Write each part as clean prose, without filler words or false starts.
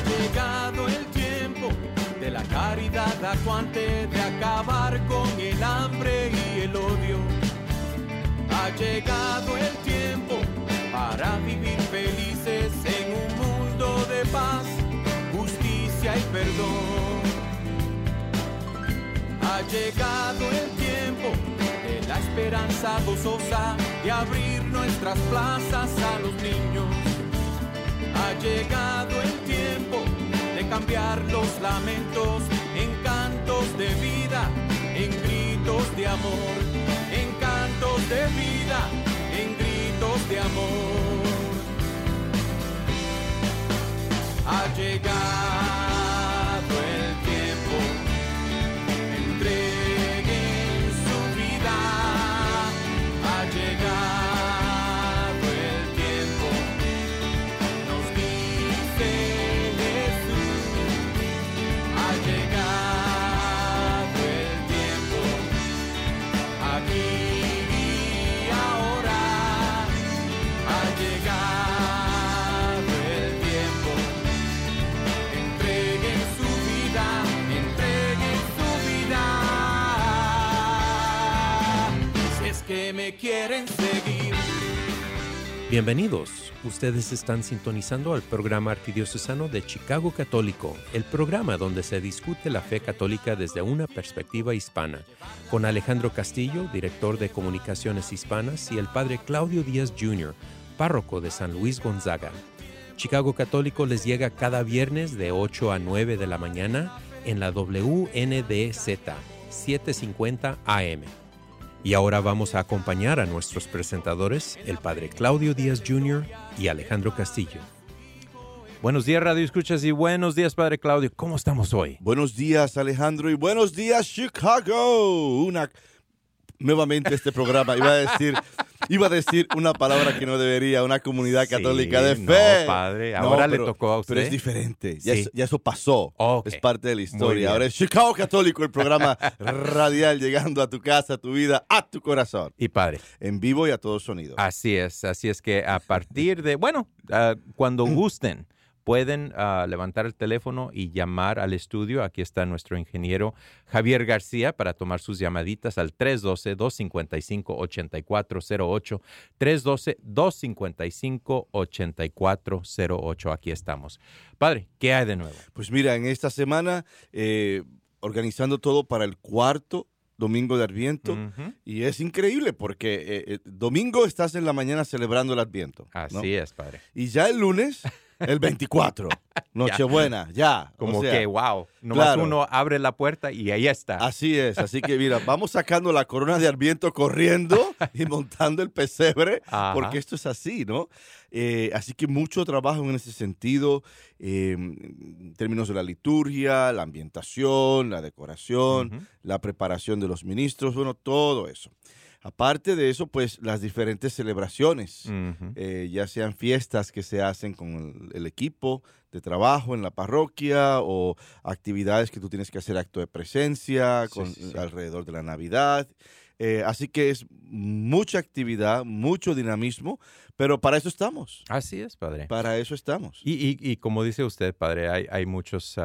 llegado el tiempo de la caridad actuante, de acabar con el hambre y el odio. Ha llegado el tiempo para vivir felices en un mundo de paz, justicia y perdón. Ha llegado el tiempo de la esperanza gozosa, de abrir nuestras plazas a los niños. Ha llegado el tiempo de cambiar los lamentos en cantos de vida, en gritos de amor, en cantos de vida, en gritos de amor. Ha llegado el tiempo, entreguen su vida. Ha llegado el tiempo, nos dice Jesús. Ha llegado el tiempo, aquí y ahora. Ha llegado el tiempo, entreguen su vida, entreguen su vida. Si es que me quieren seguir. Bienvenidos. Ustedes están sintonizando al programa arquidiocesano de Chicago Católico, el programa donde se discute la fe católica desde una perspectiva hispana, con Alejandro Castillo, director de Comunicaciones Hispanas, y el padre Claudio Díaz Jr., párroco de San Luis Gonzaga. Chicago Católico les llega cada viernes de 8 a 9 de la mañana en la WNDZ 750 AM. Y ahora vamos a acompañar a nuestros presentadores, el padre Claudio Díaz Jr. y Alejandro Castillo. Buenos días, Radio Escuchas, y buenos días, padre Claudio. ¿Cómo estamos hoy? Buenos días, Alejandro, y buenos días, Chicago. Nuevamente este programa. Iba a decir una palabra que no debería, una comunidad católica de fe. No, padre, ahora le tocó a usted. Pero es diferente, ya, Sí. ya eso pasó, Okay. es parte de la Muy historia. bien. Ahora es Chicago Católico, el programa radial llegando a tu casa, a tu vida, a tu corazón, Y padre, en vivo y a todo sonido. así es que a partir de, cuando gusten, pueden levantar el teléfono y llamar al estudio. Aquí está nuestro ingeniero Javier García para tomar sus llamaditas al 312-255-8408, 312-255-8408. Aquí estamos. Padre, ¿qué hay de nuevo? Pues mira, en esta semana, organizando todo para el cuarto domingo de Adviento, Ujú. y es increíble porque domingo estás en la mañana celebrando el Adviento, ¿no? Así es, padre. Y ya el lunes, el 24, Nochebuena, ya. Como o sea, que, wow, nomás claro. uno abre la puerta y ahí está. Así es, así que mira, vamos sacando la corona de Adviento corriendo y montando el pesebre, Ajá. porque esto es así, ¿no? Así que mucho trabajo en ese sentido, en términos de la liturgia, la ambientación, la decoración, Ujú. la preparación de los ministros, bueno, todo eso. Aparte de eso, pues las diferentes celebraciones, Ujú. ya sean fiestas que se hacen con el equipo de trabajo en la parroquia o actividades que tú tienes que hacer acto de presencia Sí. alrededor de la Navidad. Así que es mucha actividad, mucho dinamismo, pero para eso estamos. Así es, padre. Para eso estamos. Y como dice usted, padre, hay muchas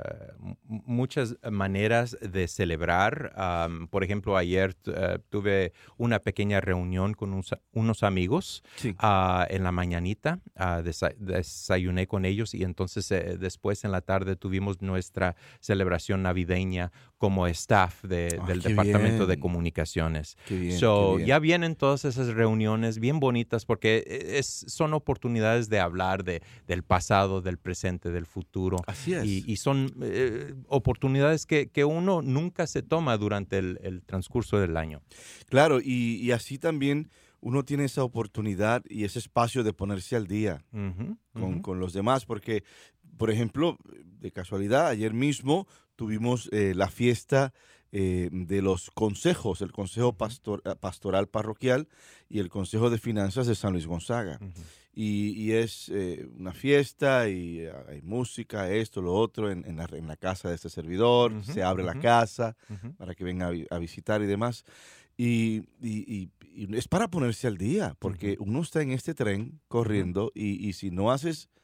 maneras de celebrar. Por ejemplo, ayer tuve una pequeña reunión con unos amigos Sí. en la mañanita. Desayuné con ellos y entonces después en la tarde tuvimos nuestra celebración navideña como staff del qué Departamento de bien. Comunicaciones. Qué bien, So, qué bien. ya vienen todas esas reuniones bien bonitas porque son oportunidades de hablar del pasado, del presente, del futuro. Así es. Y son oportunidades que uno nunca se toma durante el transcurso del año. Claro, y así también uno tiene esa oportunidad y ese espacio de ponerse al día Ujú, ujú. con los demás, porque, por ejemplo, de casualidad, ayer mismo tuvimos la fiesta de los consejos, el Consejo Pastoral Parroquial y el Consejo de Finanzas de San Luis Gonzaga. Ujú. Y es una fiesta y hay música, esto, lo otro, en la casa de este servidor. Ujú, Se abre la ujú. casa Ujú. para que vengan a visitar y demás. Y es para ponerse al día, porque uno está en este tren corriendo y si no haces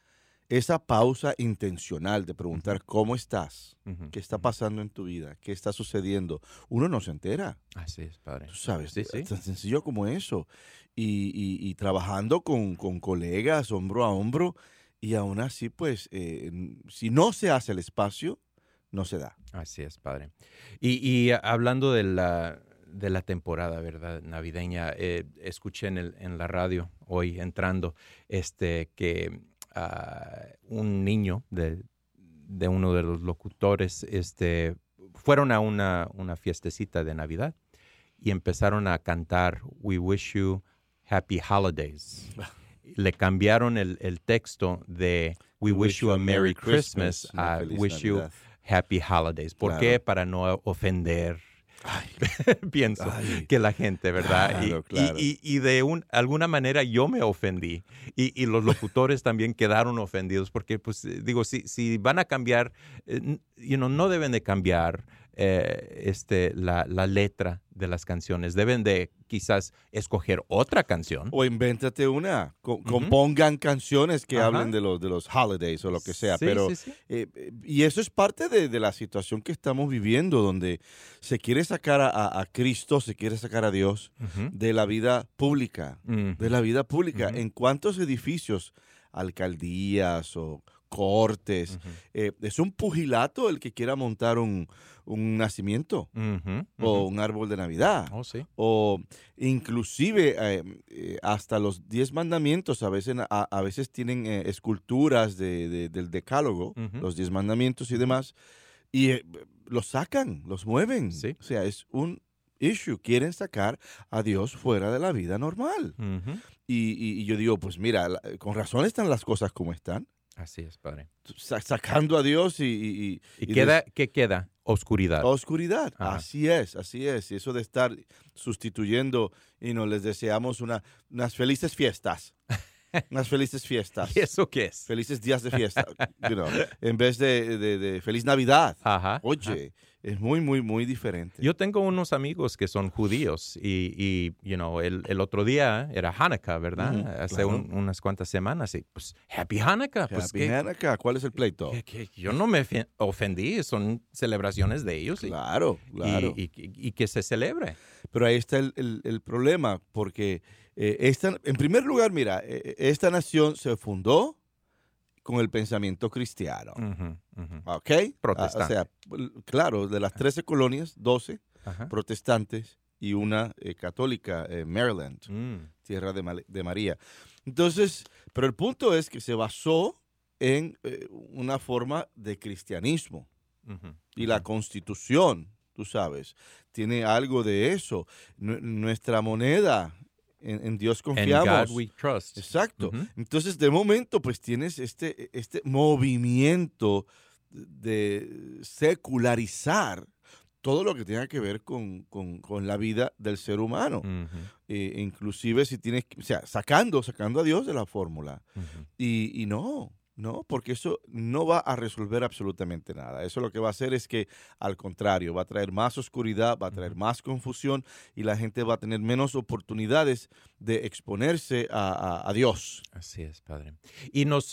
esa pausa intencional de preguntar cómo estás, Ujú, qué está ujú. pasando en tu vida, qué está sucediendo, uno no se entera. Así es, Padre. Tú sabes, Sí, sí. tan sencillo como eso. Y trabajando con colegas hombro a hombro, y aún así, pues, si no se hace el espacio, no se da. Así es, Padre. Y hablando de la temporada, ¿verdad? Navideña, escuché en la radio hoy entrando que un niño de uno de los locutores fueron a una fiestecita de Navidad y empezaron a cantar We Wish You Happy Holidays. Le cambiaron el texto de We Wish You a Merry Christmas una a feliz Wish You Navidad. Happy Holidays. ¿Por Claro. qué? Para no ofender, Ay, pienso, ay. que la gente, ¿verdad? Claro, claro. Y de alguna manera yo me ofendí. Y los locutores también quedaron ofendidos porque, pues, digo, si van a cambiar, no deben de cambiar la letra de las canciones. Deben de quizás escoger otra canción. O invéntate una. Compongan canciones que Ajá. hablen de los holidays o lo que sea. Sí, pero sí, sí. y eso es parte de la situación que estamos viviendo, donde se quiere sacar a Cristo, se quiere sacar a Dios Ujú. de la vida pública. Ujú. De la vida pública. Ujú. ¿En cuántos edificios, alcaldías o cortes, Ujú. es un pugilato el que quiera montar un nacimiento Ujú. o Ujú. un árbol de Navidad? Oh, sí. O inclusive hasta los 10 mandamientos a veces tienen esculturas del decálogo, Ujú. los 10 mandamientos y demás, y los sacan, los mueven. Sí. O sea, es un issue. Quieren sacar a Dios fuera de la vida normal. Ujú. Y yo digo, pues mira, con razón están las cosas como están. Así es, Padre. Sacando a Dios y ¿Qué queda? Oscuridad. oscuridad. Ajá. Así es, así es. Y eso de estar sustituyendo y no les deseamos unas felices fiestas. Unas felices fiestas. ¿Y eso qué es? Felices días de fiesta. En vez de feliz Navidad. Ajá. Oye, es muy, muy, muy diferente. Yo tengo unos amigos que son judíos y el otro día era Hanukkah, ¿verdad? Ujú, Hace claro. unas cuantas semanas y pues Happy Hanukkah. Pues, Happy Hanukkah, ¿cuál es el pleito? que yo no me ofendí, son celebraciones de ellos Claro, claro. y que se celebre. Pero ahí está el problema, porque en primer lugar, mira, esta nación se fundó con el pensamiento cristiano. Ujú, ujú. ¿Ok? Protestante. O sea, claro, de las 13 colonias, 12 Ajá. protestantes y una católica, Maryland, tierra de María. Entonces, pero el punto es que se basó en una forma de cristianismo. Ujú, Y la ujú. Constitución, tú sabes, tiene algo de eso. Nuestra moneda, en Dios In confiamos. God we trust. Exacto. Ujú. Entonces, de momento, pues tienes este movimiento de secularizar todo lo que tenga que ver con la vida del ser humano. Ujú, Inclusive si tienes, o sea, sacando a Dios de la fórmula. ujú. Y no, porque eso no va a resolver absolutamente nada. Eso lo que va a hacer es que, al contrario, va a traer más oscuridad, va a traer más confusión y la gente va a tener menos oportunidades de exponerse a Dios. Así es, Padre. Y nos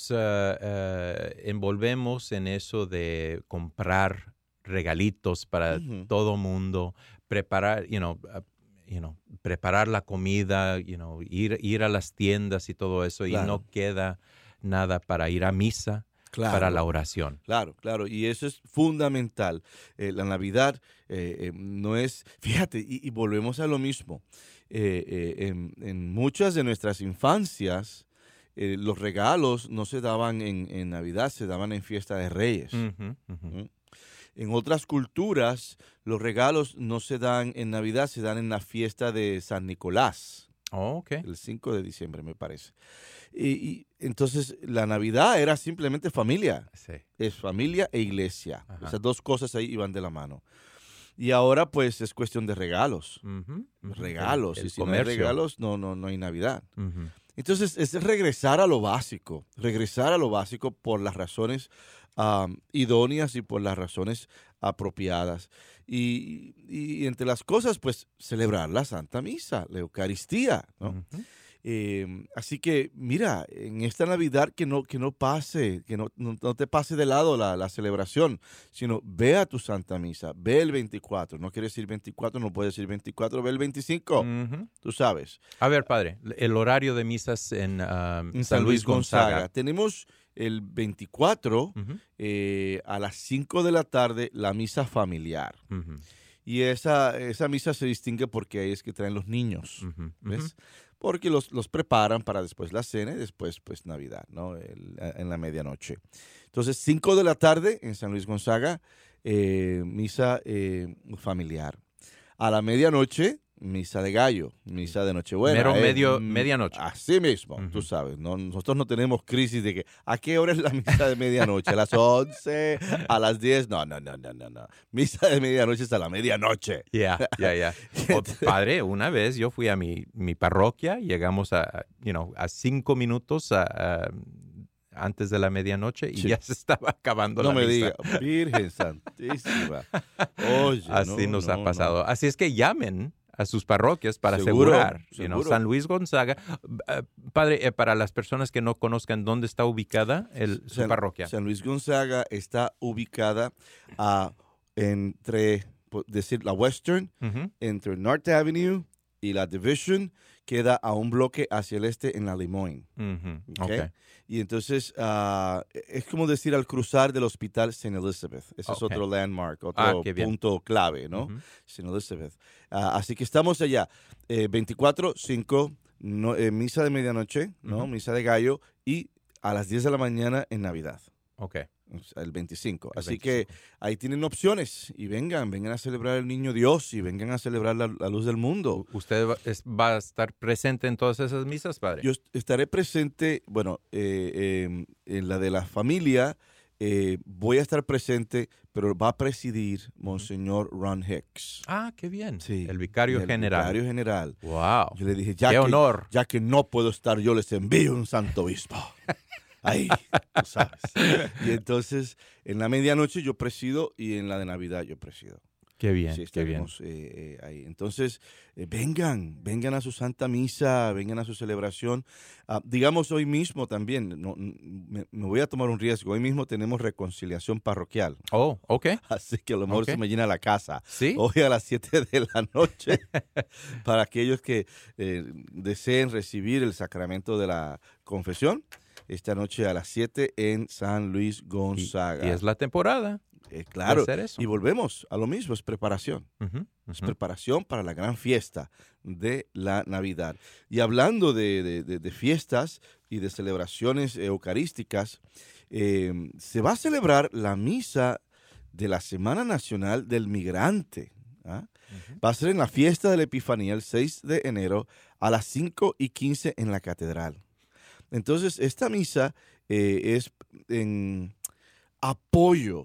envolvemos en eso de comprar regalitos para Ujú. todo mundo, preparar, preparar la comida, ir a las tiendas y todo eso, y Claro. no queda nada para ir a misa, Claro. para la oración. Claro, claro, y eso es fundamental. La Navidad no es, fíjate, y volvemos a lo mismo. En muchas de nuestras infancias, los regalos no se daban en Navidad, se daban en Fiesta de Reyes. Ujú, ujú. En otras culturas, los regalos no se dan en Navidad, se dan en la fiesta de San Nicolás, Oh, ok. el 5 de diciembre, me parece. Y entonces la Navidad era simplemente familia. Sí. Es familia e iglesia. Ajá. Esas dos cosas ahí iban de la mano. Y ahora pues es cuestión de regalos. Ujú, ujú. Regalos. El Y si no hay comercio. regalos, no hay Navidad. Ujú. Entonces es regresar a lo básico. Regresar a lo básico por las razones idóneas y por las razones apropiadas. Y entre las cosas, pues celebrar la Santa Misa, la Eucaristía, ¿no? Ujú. Así que, mira, en esta Navidad que no pase, que no te pase de lado la celebración, sino ve a tu Santa Misa, ve el 24. No quieres ir 24, no puedes ir 24, ve el 25, tú sabes. A ver, padre, el horario de misas en San Luis Gonzaga. Tenemos el 24 a las 5 de la tarde la misa familiar. Y esa misa se distingue porque ahí es que traen los niños, ¿ves? Porque los preparan para después la cena y después pues Navidad, ¿no? En la medianoche. Entonces, 5 de la tarde en San Luis Gonzaga, misa familiar. A la medianoche, misa de gallo, misa de Nochebuena. Medianoche. Así mismo, tú sabes. ¿No? Nosotros no tenemos crisis de que, ¿a qué hora es la misa de medianoche? ¿A las 11? ¿A las 10? No. Misa de medianoche es a la medianoche. Ya. Padre, una vez yo fui a mi parroquia, llegamos a 5 minutos antes de la medianoche y ya se estaba acabando la misa. No me diga, Virgen Santísima. Oye, así nos ha pasado. Así es que llamen a sus parroquias para asegurar. Seguro. San Luis Gonzaga. Padre, para las personas que no conozcan, ¿dónde está ubicada su parroquia? San Luis Gonzaga está ubicada entre, decir, la Western, entre North Avenue y la Division, queda a un bloque hacia el este en la Lemoyne. Okay. Y entonces es como decir al cruzar del Hospital St. Elizabeth. Ese es otro landmark, otro punto clave, ¿no? St. Elizabeth. Así que estamos allá. 24/5, misa de medianoche, ¿no? Misa de gallo, y a las 10 de la mañana en Navidad. Okay. El 25. Así que ahí tienen opciones y vengan a celebrar el Niño Dios y vengan a celebrar la luz del mundo. ¿Usted va a estar presente en todas esas misas, padre? Yo estaré presente, en la de la familia, voy a estar presente, pero va a presidir Monseñor Ron Hicks. Ah, qué bien. Sí, el vicario general. El vicario general. Wow. Yo le dije, qué honor. Ya que no puedo estar, yo les envío un santo obispo. Ahí, tú sabes. Y entonces, en la medianoche yo presido y en la de Navidad yo presido. Qué bien, sí, qué bien. Ahí. Entonces, vengan a su Santa Misa, vengan a su celebración. Digamos, hoy mismo también, me voy a tomar un riesgo. Hoy mismo tenemos reconciliación parroquial. Oh, ok. Así que a lo mejor se me llena la casa. ¿Sí? Hoy a las 7 de la noche, para aquellos que deseen recibir el sacramento de la confesión. Esta noche a las 7 en San Luis Gonzaga. Y es la temporada. Claro, y volvemos a lo mismo, es preparación. Es preparación para la gran fiesta de la Navidad. Y hablando de fiestas y de celebraciones eucarísticas, se va a celebrar la misa de la Semana Nacional del Migrante. Va a ser en la fiesta de la Epifanía el 6 de enero a las 5:15 en la catedral. Entonces, esta misa es en apoyo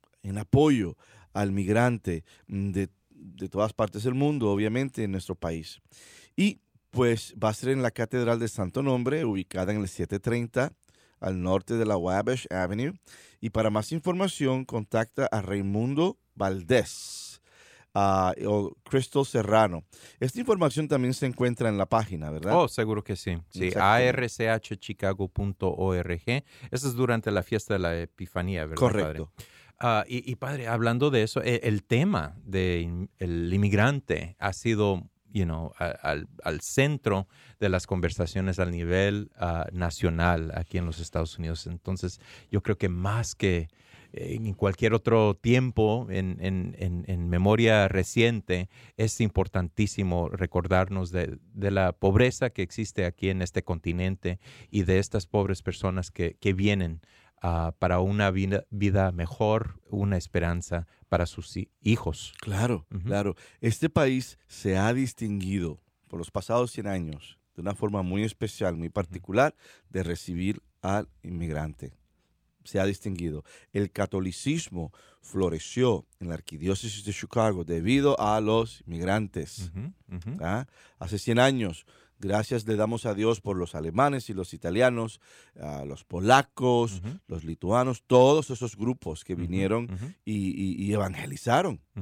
al migrante de todas partes del mundo, obviamente, en nuestro país. Y pues va a ser en la Catedral de Santo Nombre, ubicada en el 730 al norte de la Wabash Avenue. Y para más información, contacta a Raimundo Valdés. O Crystal Serrano. Esta información también se encuentra en la página, ¿verdad? Oh, seguro que sí. Sí, archchicago.org. Eso es durante la fiesta de la Epifanía, ¿verdad? Correcto. Padre? Y padre, hablando de eso, el tema del inmigrante ha sido al centro de las conversaciones al nivel nacional aquí en los Estados Unidos. Entonces, yo creo que más que en cualquier otro tiempo, en memoria reciente, es importantísimo recordarnos de la pobreza que existe aquí en este continente y de estas pobres personas que vienen para una vida mejor, una esperanza para sus hijos. Claro, claro. Este país se ha distinguido por los pasados 100 años de una forma muy especial, muy particular, de recibir al inmigrante. Se ha distinguido. El catolicismo floreció en la arquidiócesis de Chicago debido a los inmigrantes. Hace 100 años, gracias le damos a Dios por los alemanes y los italianos, los polacos, los lituanos, todos esos grupos que vinieron y evangelizaron.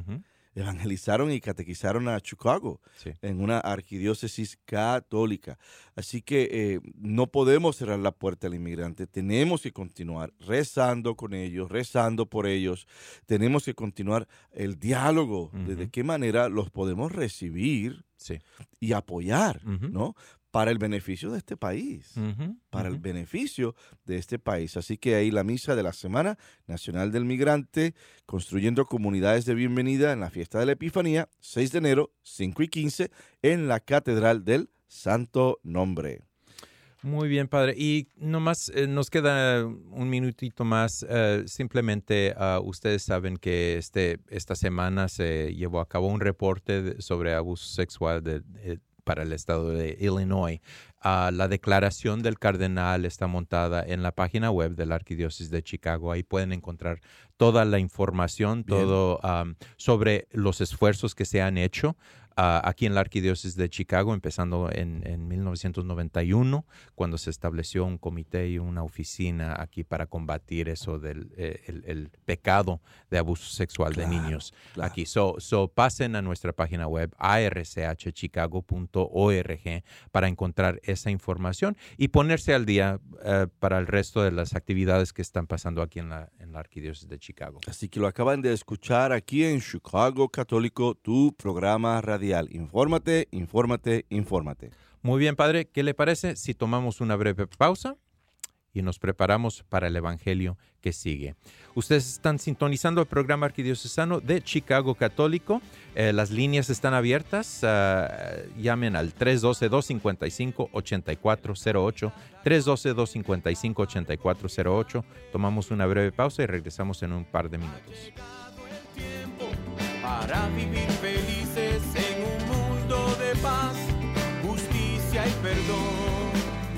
evangelizaron y catequizaron a Chicago en una arquidiócesis católica. Así que no podemos cerrar la puerta al inmigrante. Tenemos que continuar rezando con ellos, rezando por ellos. Tenemos que continuar el diálogo de qué manera los podemos recibir y apoyar, ¿no? Para el beneficio de este país, para el beneficio de este país. Así que ahí la misa de la Semana Nacional del Migrante, construyendo comunidades de bienvenida en la fiesta de la Epifanía, 6 de enero, 5 y 15, en la Catedral del Santo Nombre. Muy bien, padre. Y nomás nos queda un minutito más. Simplemente ustedes saben que esta semana se llevó a cabo un reporte sobre abuso sexual para el estado de Illinois. La declaración del cardenal está montada en la página web de la Arquidiócesis de Chicago. Ahí pueden encontrar toda la información, todo sobre los esfuerzos que se han hecho aquí en la Arquidiócesis de Chicago, empezando en 1991, cuando se estableció un comité y una oficina aquí para combatir eso del el pecado de abuso sexual de niños. Aquí. Pasen a nuestra página web, archchicago.org, para encontrar esa información y ponerse al día para el resto de las actividades que están pasando aquí en la Arquidiócesis de Chicago. Así que lo acaban de escuchar aquí en Chicago Católico, tu programa radial. Infórmate, infórmate, infórmate. Muy bien, padre. ¿Qué le parece si tomamos una breve pausa y nos preparamos para el Evangelio que sigue? Ustedes están sintonizando el programa arquidiocesano de Chicago Católico. Las líneas están abiertas. Llamen al 312-255-8408. 312-255-8408. Tomamos una breve pausa y regresamos en un par de minutos. Para vivir felices en un mundo de paz, justicia y perdón.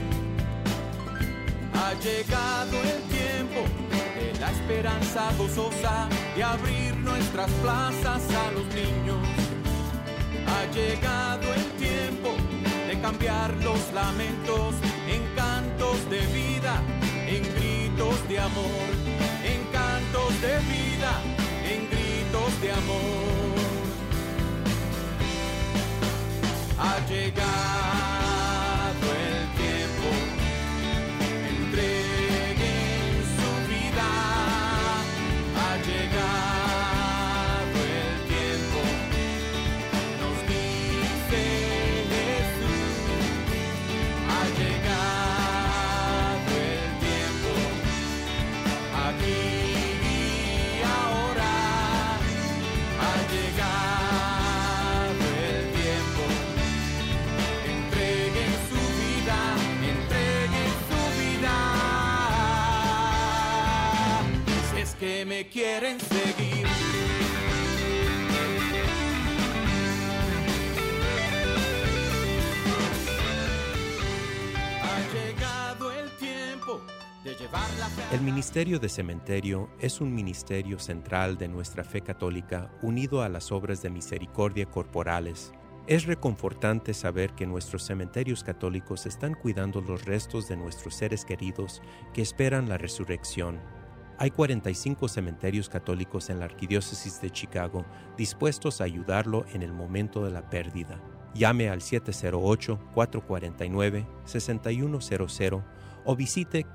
Ha llegado el tiempo de la esperanza gozosa de abrir nuestras plazas a los niños. Ha llegado el tiempo de cambiar los lamentos en cantos de vida, en gritos de amor, en cantos de vida, en gritos de amor. Ha llegado el tiempo, entreguen su vida. Ha llegado el tiempo, nos dice Jesús. Ha llegado el tiempo, aquí. Que me quieren seguir. Ha llegado el tiempo de llevar la fe. El Ministerio de Cementerio es un ministerio central de nuestra fe católica unido a las obras de misericordia corporales. Es reconfortante saber que nuestros cementerios católicos están cuidando los restos de nuestros seres queridos que esperan la resurrección. Hay 45 cementerios católicos en la Arquidiócesis de Chicago dispuestos a ayudarlo en el momento de la pérdida. Llame al 708-449-6100 o visite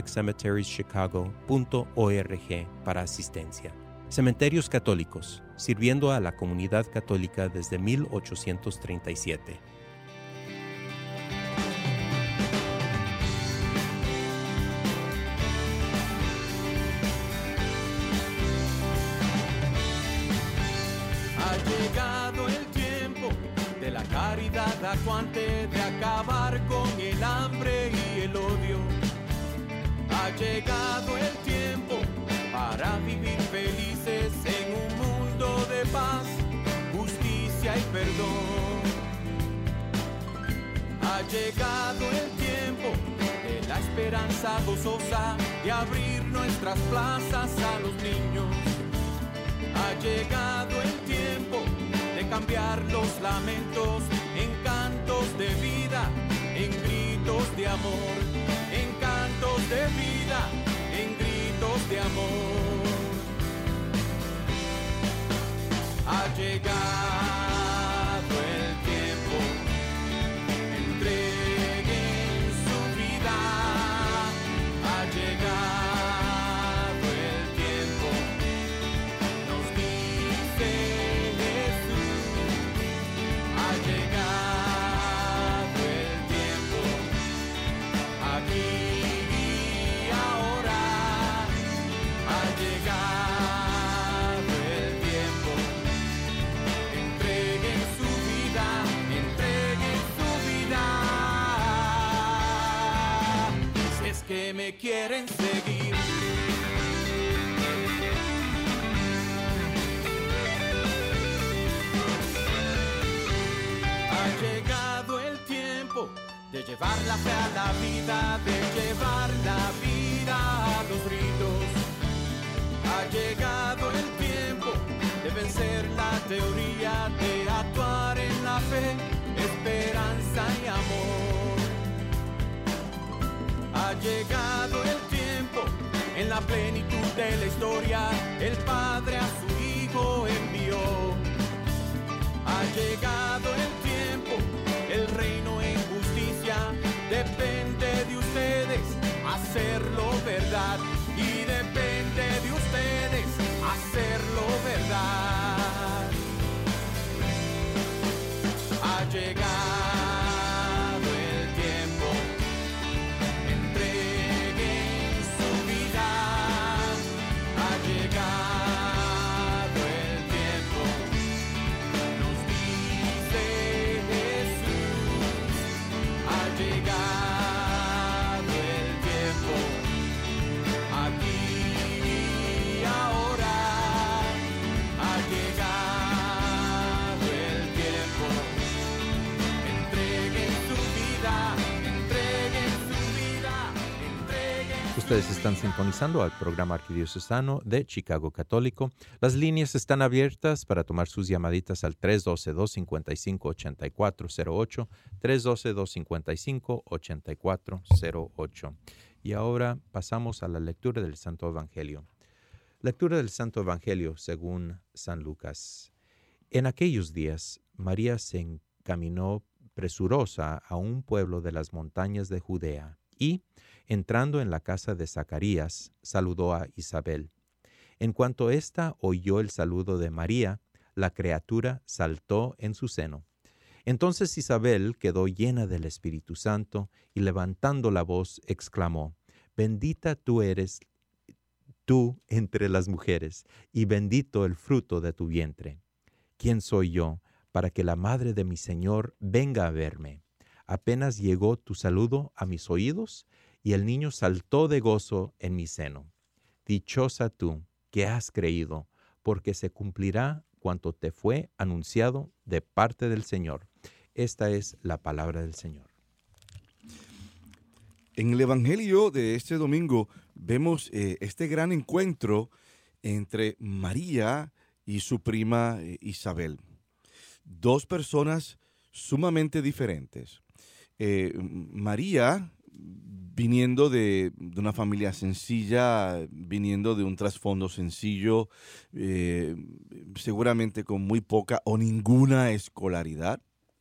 catholiccemeterieschicago.org para asistencia. Cementerios Católicos, sirviendo a la comunidad católica desde 1837. Ha llegado el tiempo de la caridad acuante, de acabar con el hambre y el odio. Ha llegado el tiempo para vivir felices en un mundo de paz, justicia y perdón. Ha llegado el tiempo de la esperanza gozosa de abrir nuestras plazas a los niños. Ha llegado el tiempo de cambiar los lamentos en cantos de vida, en gritos de amor, en cantos de vida, en gritos de amor. Ha llegado el tiempo, entreguen su vida. Ha llegado el tiempo, nos dice Jesús. Ha llegado el tiempo, aquí y ahora. Ha llegado el tiempo, entreguen su vida, entreguen su vida. Si es que me quieren seguir. Ha llegado el tiempo de llevar la fe a la vida, de llevar la vida a los ritos. Ha llegado el tiempo de vencer la teoría, de actuar en la fe, esperanza y amor. Ha llegado el tiempo, en la plenitud de la historia, el Padre a su Hijo envió. Ha llegado el tiempo, el reino en justicia, depende de ustedes hacerlo verdad. Y depende de ustedes hacerlo verdad. Ha llegado el tiempo, entreguen su vida. Ha llegado el tiempo, nos dice Jesús. Ha llegado el tiempo, aquí y ahora. Ha llegado el tiempo, entreguen su vida, entreguen su vida, entreguen. Ustedes están sintonizando al programa arquidiocesano de Chicago Católico. Las líneas están abiertas para tomar sus llamaditas al 312-255-8408, 312-255-8408. Y ahora pasamos a la lectura del Santo Evangelio. Lectura del Santo Evangelio según San Lucas. En aquellos días, María se encaminó presurosa a un pueblo de las montañas de Judea y, entrando en la casa de Zacarías, saludó a Isabel. En cuanto ésta oyó el saludo de María, la criatura saltó en su seno. Entonces Isabel quedó llena del Espíritu Santo y levantando la voz exclamó: Bendita tú eres tú entre las mujeres, y bendito el fruto de tu vientre. ¿Quién soy yo para que la madre de mi Señor venga a verme? Apenas llegó tu saludo a mis oídos, y el niño saltó de gozo en mi seno. Dichosa tú que has creído, porque se cumplirá cuanto te fue anunciado de parte del Señor. Esta es la palabra del Señor. En el Evangelio de este domingo vemos este gran encuentro entre María y su prima Isabel. Dos personas sumamente diferentes. María, viniendo de una familia sencilla, viniendo de un trasfondo sencillo, seguramente con muy poca o ninguna escolaridad,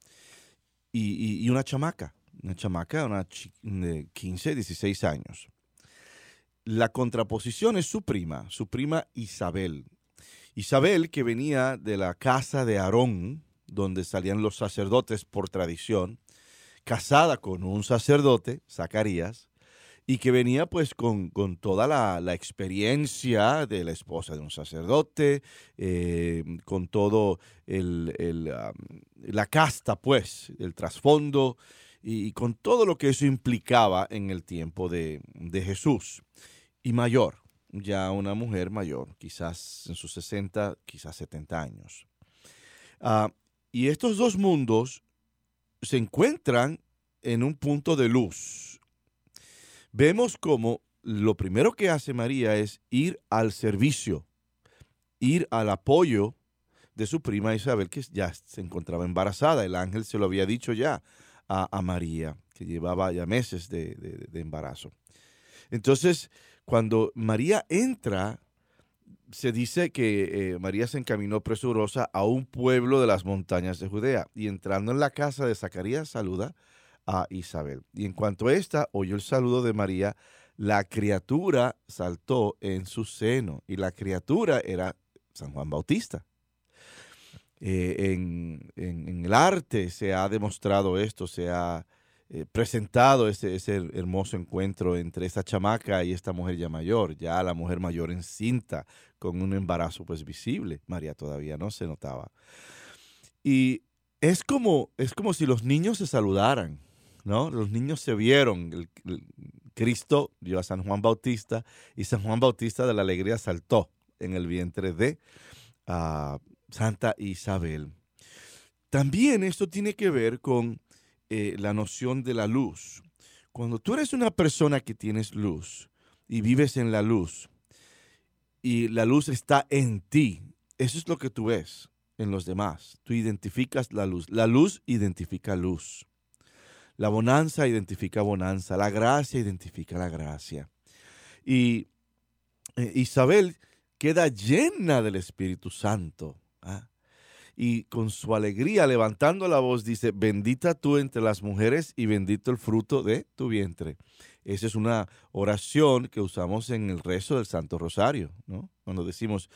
y una chamaca de 15, 16 años. La contraposición es su prima Isabel. Isabel, que venía de la casa de Aarón, donde salían los sacerdotes por tradición, casada con un sacerdote, Zacarías, y que venía pues con toda la experiencia de la esposa de un sacerdote, con todo la casta pues, el trasfondo, y con todo lo que eso implicaba en el tiempo de Jesús. Y mayor, ya una mujer mayor, quizás en sus 60, quizás 70 años. Y estos dos mundos se encuentran en un punto de luz. Vemos como lo primero que hace María es ir al servicio, ir al apoyo de su prima Isabel, que ya se encontraba embarazada. El ángel se lo había dicho ya a María, que llevaba ya meses de embarazo. Entonces, cuando María entra se dice que María se encaminó presurosa a un pueblo de las montañas de Judea y entrando en la casa de Zacarías saluda a Isabel. Y en cuanto ésta oyó el saludo de María, la criatura saltó en su seno y la criatura era San Juan Bautista. En el arte se ha demostrado esto, se ha presentado ese hermoso encuentro entre esta chamaca y esta mujer ya mayor, ya la mujer mayor encinta con un embarazo pues visible. María todavía no se notaba. Y es como si los niños se saludaran, ¿no? Los niños se vieron. El Cristo vio a San Juan Bautista y San Juan Bautista de la alegría saltó en el vientre de Santa Isabel. También esto tiene que ver con la noción de la luz. Cuando tú eres una persona que tienes luz y vives en la luz y la luz está en ti, eso es lo que tú ves en los demás. Tú identificas la luz. La luz identifica luz. La bonanza identifica bonanza. La gracia identifica la gracia. Y Isabel queda llena del Espíritu Santo. Y con su alegría, levantando la voz, dice, bendita tú entre las mujeres y bendito el fruto de tu vientre. Esa es una oración que usamos en el rezo del Santo Rosario, ¿no? Cuando decimos,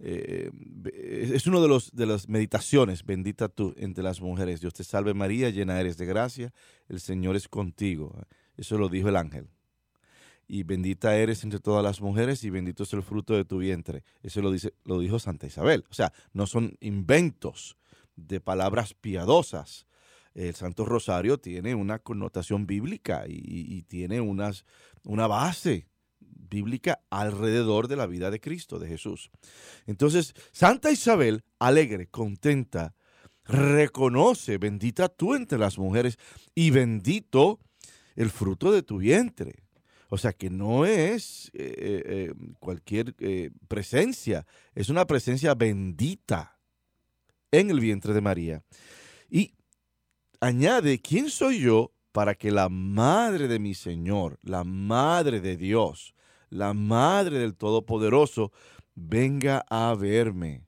es uno de las meditaciones, bendita tú entre las mujeres. Dios te salve María, llena eres de gracia, el Señor es contigo. Eso lo dijo el ángel. Y bendita eres entre todas las mujeres y bendito es el fruto de tu vientre. Eso lo dijo Santa Isabel. O sea, no son inventos de palabras piadosas. El Santo Rosario tiene una connotación bíblica y tiene una base bíblica alrededor de la vida de Cristo, de Jesús. Entonces, Santa Isabel, alegre, contenta, reconoce, bendita tú entre las mujeres y bendito el fruto de tu vientre. O sea que no es cualquier presencia, es una presencia bendita en el vientre de María. Y añade, ¿quién soy yo para que la madre de mi Señor, la madre de Dios, la madre del Todopoderoso, venga a verme?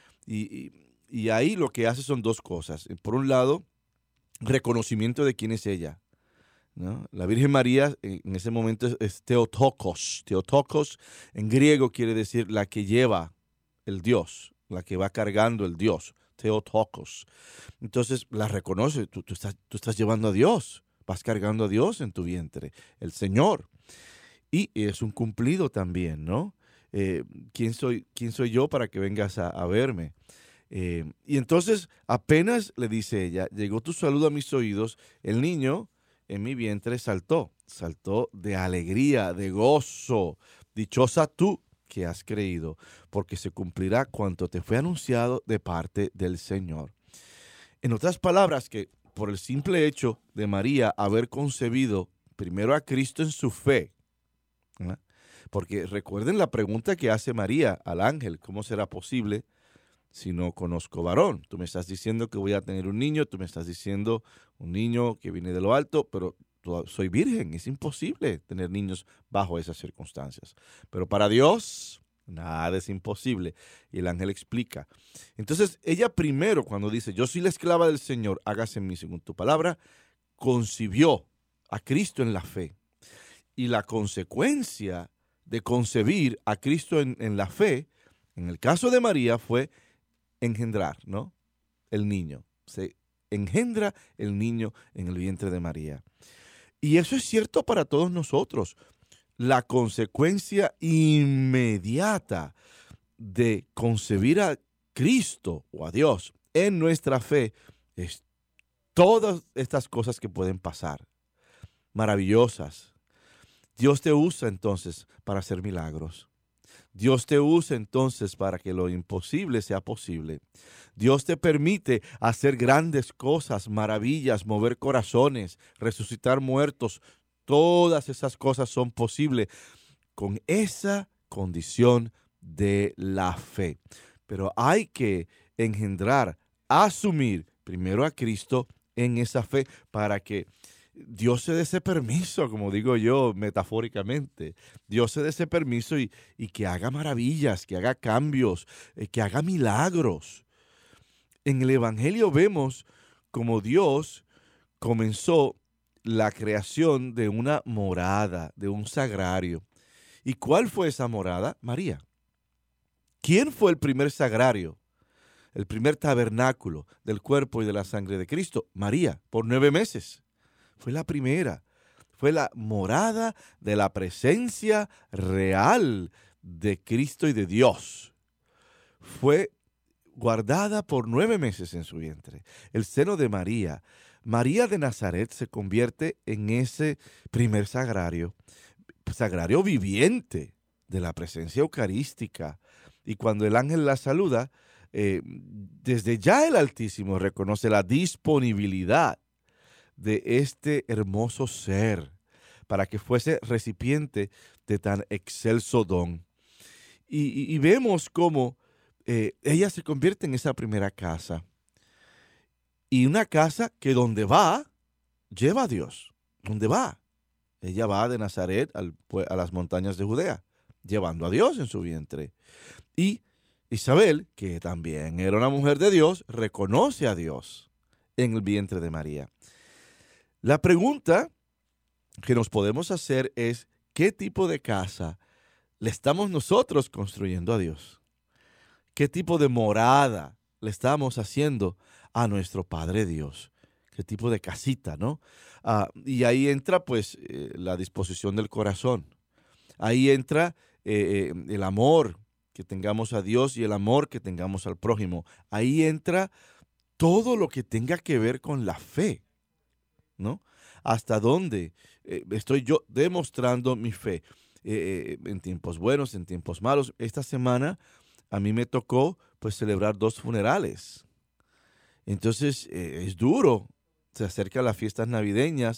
Y ahí lo que hace son dos cosas. Por un lado, reconocimiento de quién es ella, ¿no? La Virgen María en ese momento es Theotokos. Theotokos en griego quiere decir la que lleva el Dios, la que va cargando el Dios. Theotokos. Entonces la reconoce, tú estás llevando a Dios, vas cargando a Dios en tu vientre, el Señor. Y es un cumplido también, ¿no? ¿Quién soy yo para que vengas a verme? Y entonces apenas le dice ella, llegó tu saludo a mis oídos, el niño en mi vientre saltó de alegría, de gozo. Dichosa tú que has creído, porque se cumplirá cuanto te fue anunciado de parte del Señor. En otras palabras, que por el simple hecho de María haber concebido primero a Cristo en su fe, ¿no? Porque recuerden la pregunta que hace María al ángel, ¿cómo será posible si no conozco varón? Tú me estás diciendo que voy a tener un niño, tú me estás diciendo un niño que viene de lo alto, pero soy virgen, es imposible tener niños bajo esas circunstancias. Pero para Dios, nada es imposible. Y el ángel explica. Entonces, ella primero, cuando dice, yo soy la esclava del Señor, hágase en mí según tu palabra, concibió a Cristo en la fe. Y la consecuencia de concebir a Cristo en la fe, en el caso de María, fue engendrar, ¿no? El niño. Se engendra el niño en el vientre de María. Y eso es cierto para todos nosotros. La consecuencia inmediata de concebir a Cristo o a Dios en nuestra fe es todas estas cosas que pueden pasar, maravillosas. Dios te usa entonces para hacer milagros. Dios te usa entonces para que lo imposible sea posible. Dios te permite hacer grandes cosas, maravillas, mover corazones, resucitar muertos. Todas esas cosas son posibles con esa condición de la fe. Pero hay que engendrar, asumir primero a Cristo en esa fe para que Dios se dé ese permiso, como digo yo metafóricamente. Dios se dé ese permiso y que haga maravillas, que haga cambios, que haga milagros. En el Evangelio vemos como Dios comenzó la creación de una morada, de un sagrario. ¿Y cuál fue esa morada? María. ¿Quién fue el primer sagrario? El primer tabernáculo del cuerpo y de la sangre de Cristo. María, por 9 meses. Fue la primera. Fue la morada de la presencia real de Cristo y de Dios. Fue guardada por 9 meses en su vientre. El seno de María. María de Nazaret se convierte en ese primer sagrario viviente de la presencia eucarística. Y cuando el ángel la saluda, desde ya el Altísimo reconoce la disponibilidad de este hermoso ser para que fuese recipiente de tan excelso don. Y vemos cómo ella se convierte en esa primera casa. Y una casa que donde va, lleva a Dios. ¿Dónde va? Ella va de Nazaret a las montañas de Judea, llevando a Dios en su vientre. Y Isabel, que también era una mujer de Dios, reconoce a Dios en el vientre de María. La pregunta que nos podemos hacer es, ¿qué tipo de casa le estamos nosotros construyendo a Dios? ¿Qué tipo de morada le estamos haciendo a nuestro Padre Dios? ¿Qué tipo de casita, no? Y ahí entra pues la disposición del corazón. Ahí entra el amor que tengamos a Dios y el amor que tengamos al prójimo. Ahí entra todo lo que tenga que ver con la fe, ¿no? Hasta dónde estoy yo demostrando mi fe en tiempos buenos, en tiempos malos. Esta semana a mí me tocó pues celebrar 2 funerales. Entonces es duro. Se acercan las fiestas navideñas.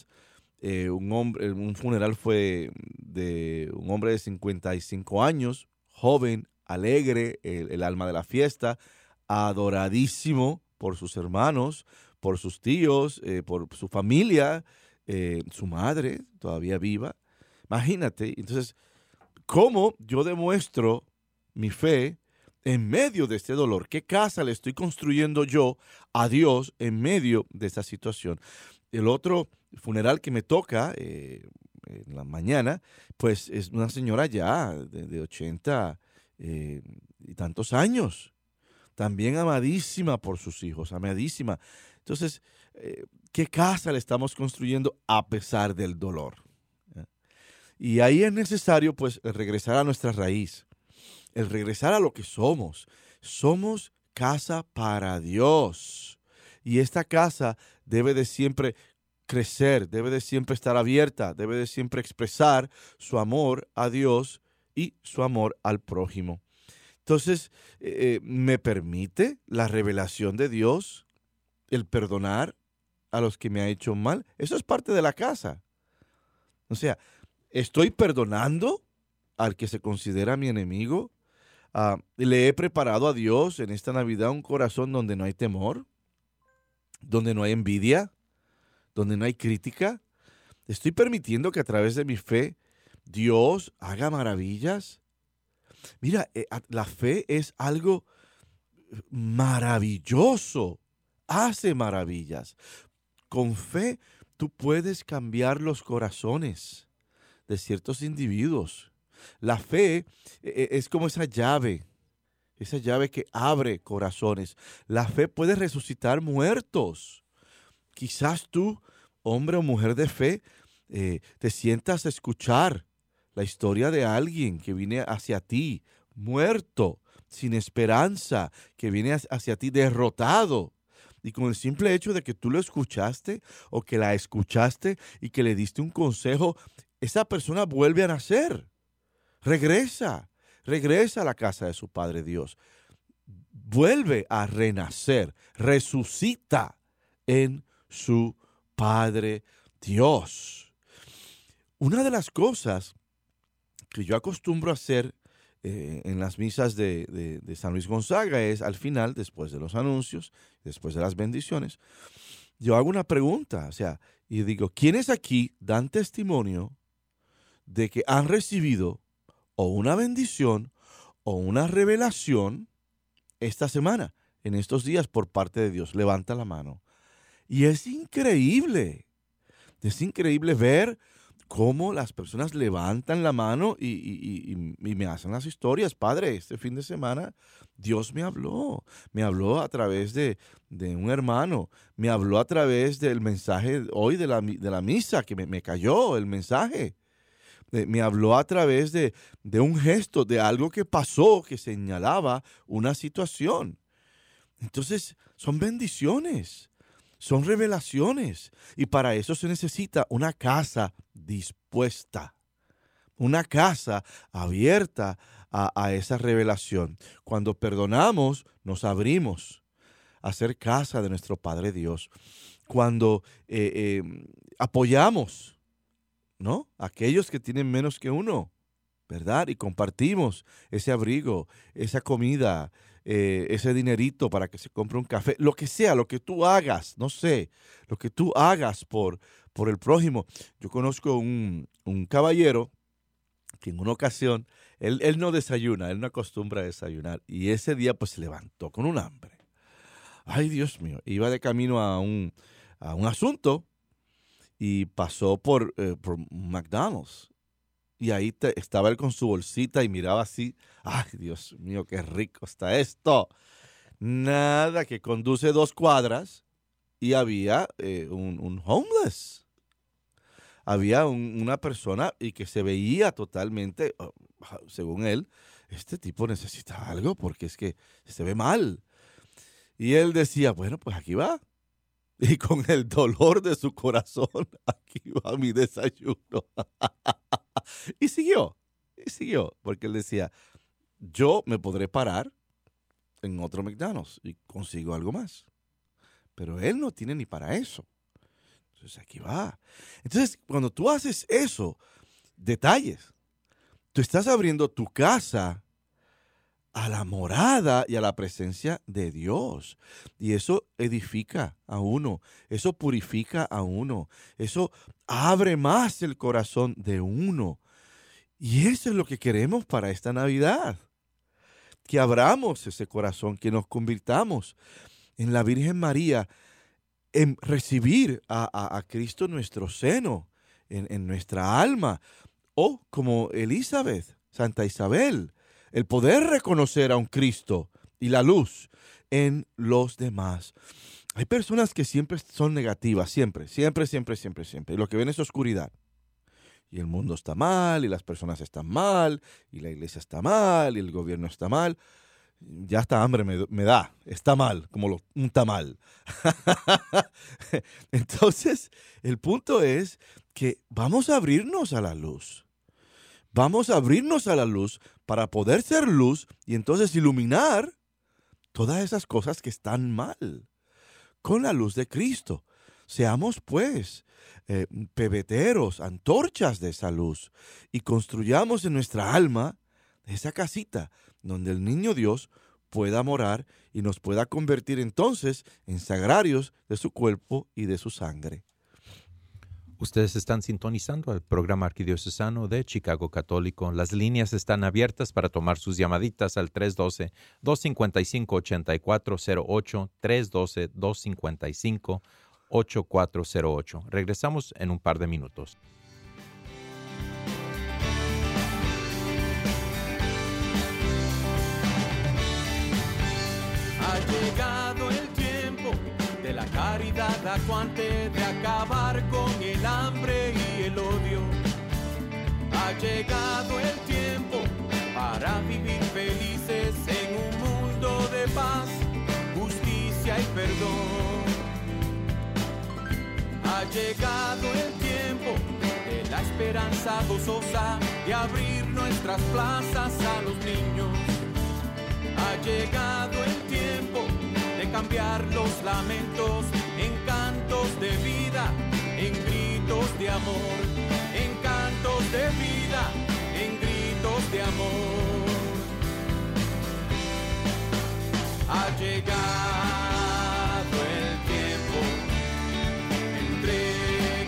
Un funeral fue de un hombre de 55 años, joven, alegre, el alma de la fiesta, adoradísimo por sus hermanos, por sus tíos, por su familia, su madre todavía viva. Imagínate, entonces, ¿cómo yo demuestro mi fe en medio de este dolor? ¿Qué casa le estoy construyendo yo a Dios en medio de esta situación? El otro funeral que me toca en la mañana, pues es una señora ya de 80 y tantos años, también amadísima por sus hijos, amadísima. Entonces, ¿qué casa le estamos construyendo a pesar del dolor? Y ahí es necesario pues regresar a nuestra raíz, el regresar a lo que somos. Somos casa para Dios. Y esta casa debe de siempre crecer, debe de siempre estar abierta, debe de siempre expresar su amor a Dios y su amor al prójimo. Entonces, ¿me permite la revelación de Dios el perdonar a los que me han hecho mal? Eso es parte de la casa. O sea, ¿estoy perdonando al que se considera mi enemigo? ¿Le he preparado a Dios en esta Navidad un corazón donde no hay temor? ¿Donde no hay envidia? ¿Donde no hay crítica? ¿Estoy permitiendo que a través de mi fe Dios haga maravillas? Mira, la fe es algo maravilloso. Hace maravillas. Con fe tú puedes cambiar los corazones de ciertos individuos. La fe es como esa llave que abre corazones. La fe puede resucitar muertos. Quizás tú, hombre o mujer de fe, te sientas a escuchar la historia de alguien que viene hacia ti, muerto, sin esperanza, que viene hacia ti derrotado. Y con el simple hecho de que tú lo escuchaste o que la escuchaste y que le diste un consejo, esa persona vuelve a nacer. Regresa a la casa de su Padre Dios. Vuelve a renacer, resucita en su Padre Dios. Una de las cosas que yo acostumbro a hacer en las misas de San Luis Gonzaga es al final, después de los anuncios, después de las bendiciones, yo hago una pregunta, o sea, Y digo, ¿quiénes aquí dan testimonio de que han recibido o una bendición o una revelación esta semana, en estos días, por parte de Dios? Levanta la mano. Y es increíble ver cómo las personas levantan la mano y me hacen las historias. Padre, este fin de semana Dios me habló a través de un hermano, me habló a través del mensaje hoy de la misa, que me cayó el mensaje. Me habló a través de un gesto, de algo que pasó, que señalaba una situación. Entonces, son bendiciones, son revelaciones. Y para eso se necesita una casa dispuesta, una casa abierta a esa revelación. Cuando perdonamos, nos abrimos a ser casa de nuestro Padre Dios. Cuando apoyamos, ¿no?, aquellos que tienen menos que uno, ¿verdad? Y compartimos ese abrigo, esa comida, ese dinerito para que se compre un café, lo que sea, lo que tú hagas, no sé, lo que tú hagas por el prójimo. Yo conozco un caballero que en una ocasión, él no desayuna, él no acostumbra a desayunar, y ese día pues se levantó con un hambre. Ay, Dios mío, iba de camino a un asunto y pasó por McDonald's. Y ahí estaba él con su bolsita y miraba así. ¡Ay, Dios mío, qué rico está esto! Nada, que conduce 2 cuadras y había un homeless. Había una persona y que se veía totalmente, según él, este tipo necesita algo porque es que se ve mal. Y él decía, bueno, pues aquí va. Y con el dolor de su corazón, aquí va mi desayuno. Y siguió, porque él decía, yo me podré parar en otro McDonald's y consigo algo más. Pero él no tiene ni para eso. Entonces aquí va. Entonces, cuando tú haces eso, detalles, tú estás abriendo tu casa a la morada y a la presencia de Dios. Y eso edifica a uno, eso purifica a uno, eso abre más el corazón de uno. Y eso es lo que queremos para esta Navidad. Que abramos ese corazón, que nos convirtamos en la Virgen María, en recibir a Cristo en nuestro seno, en nuestra alma. O como Elizabeth, Santa Isabel, el poder reconocer a un Cristo y la luz en los demás. Hay personas que siempre son negativas, siempre. Y lo que ven es oscuridad. Y el mundo está mal, y las personas están mal, y la iglesia está mal, y el gobierno está mal. Ya hasta hambre me da. Está mal, como un tamal. Entonces, el punto es que vamos a abrirnos a la luz. Vamos a abrirnos a la luz para poder ser luz y entonces iluminar todas esas cosas que están mal con la luz de Cristo. Seamos pues pebeteros, antorchas de esa luz y construyamos en nuestra alma esa casita donde el niño Dios pueda morar y nos pueda convertir entonces en sagrarios de su cuerpo y de su sangre. Ustedes están sintonizando el programa arquidiocesano de Chicago Católico. Las líneas están abiertas para tomar sus llamaditas al 312-255-8408, 312-255-8408. Regresamos en un par de minutos. Ha llegado el tiempo de la caridad acuante, de acabar con el hambre y el odio. Ha llegado el tiempo para vivir felices en un mundo de paz, justicia y perdón. Ha llegado el tiempo de la esperanza gozosa, de abrir nuestras plazas a los niños. Ha llegado el tiempo de cambiar los lamentos en cantos de vida, en gritos de amor, en cantos de vida, en gritos de amor. Ha llegado el tiempo, entrega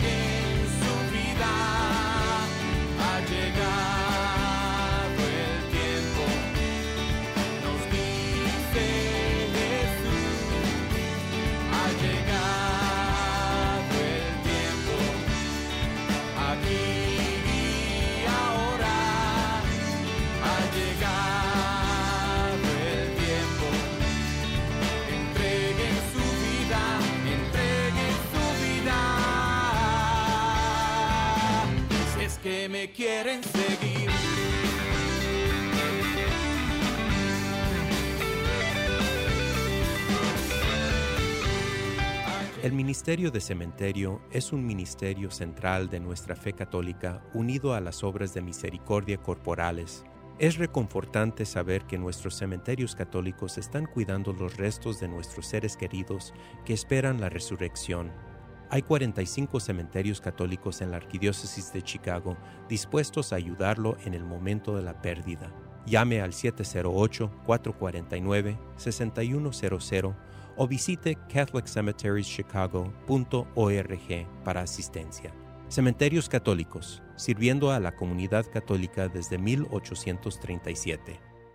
me quieren seguir. El Ministerio de Cementerio es un ministerio central de nuestra fe católica unido a las obras de misericordia corporales. Es reconfortante saber que nuestros cementerios católicos están cuidando los restos de nuestros seres queridos que esperan la resurrección. Hay 45 cementerios católicos en la Arquidiócesis de Chicago dispuestos a ayudarlo en el momento de la pérdida. Llame al 708-449-6100 o visite catholiccemeterieschicago.org para asistencia. Cementerios Católicos, sirviendo a la comunidad católica desde 1837.